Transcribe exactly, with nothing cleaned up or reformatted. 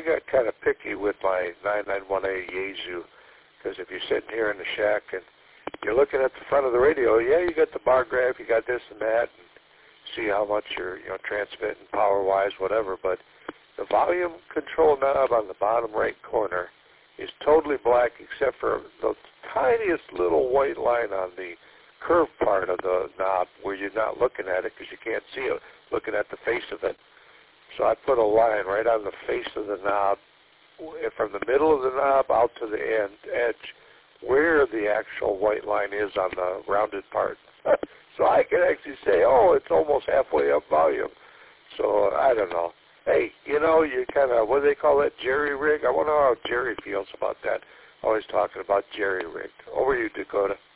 I got kind of picky with my nine ninety-one A Yaesu, because if you're sitting here in the shack and you're looking at the front of the radio, yeah, you got the bar graph, you got this and that, and see how much you're, you know, transmitting power-wise, whatever, but the volume control knob on the bottom right corner is totally black except for the tiniest little white line on the curved part of the knob where you're not looking at it because you can't see it, looking at the face of it. So I put a line right on the face of the knob, from the middle of the knob out to the end edge, where the actual white line is on the rounded part. So I can actually say, oh, it's almost halfway up volume. So I don't know. Hey, you know, you kind of, what do they call that, jerry-rig? I wonder how Jerry feels about that. Always talking about jerry-rigged. Over you, Dakota.